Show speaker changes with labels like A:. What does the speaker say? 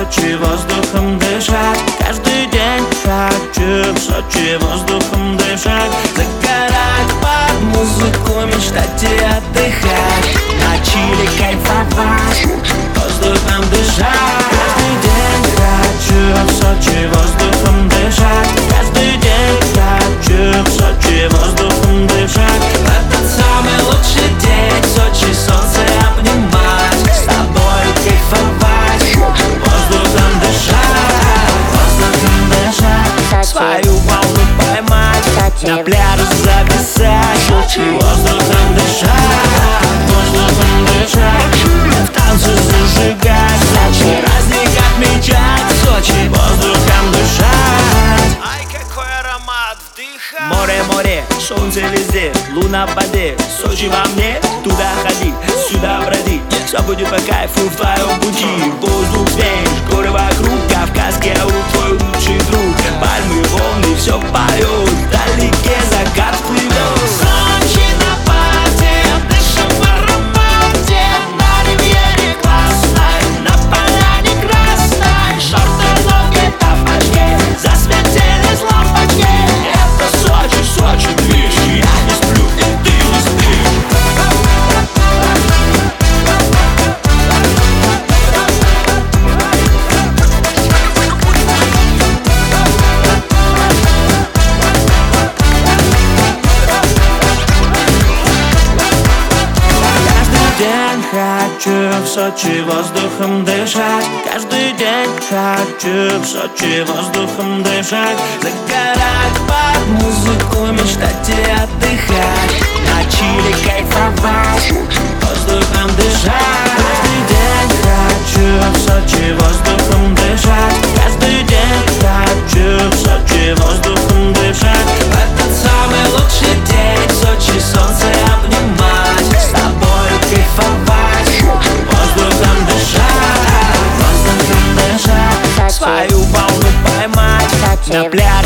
A: Сочи воздухом дышать. Каждый день хочу в Сочи воздухом дышать. Загорать под музыку, мечтать и отдыхать. На Чили кайфовать, воздухом дышать. Каждый день хочу в Сочи воздухом дышать. Каждый день хочу в Сочи воздухом дышать. В этот самый лучший день в Сочи солнце обнимать. С тобой кайфовать, воздухом дышать. Воздухом дышать, свою волну поймать. На пляже зависать, воздухом дышать. Воздухом дышать, в танце зажигать. Сочи, праздник отмечать. Сочи, воздухом дышать.
B: Ай, какой аромат, вдыхай.
A: Море, море, солнце везде, луна в воде. Сочи во мне, туда ходи, сюда броди. Все будет по кайфу в твоем пути. Воздух свеж, горы вокруг, Кавказский аурук, твой лучший друг. Пальмы, волны, все поют, вдалеке закат плывет.
B: Сочи на парте, дышим в аромате. На ривьере классной, на поляне красной. Шорты, ноги, тапочки, засветились лампочки. Это Сочи, Сочи, движ. Я не сплю, и ты не спишь.
A: Хочу в Сочи воздухом дышать. Каждый день хочу в Сочи воздухом дышать. Загорать под музыку, мечтать и отдыхать. На Чили кайфовать, воздухом дышать. Каждый день хочу в Сочи воздухом дышать. Каждый день хочу в Сочи воздухом дышать. В этот самый лучший день в Сочи солнце обнимать. С тобой кайфовать, воздухом дышать. Воздухом дышать, свою волну поймать. На пляже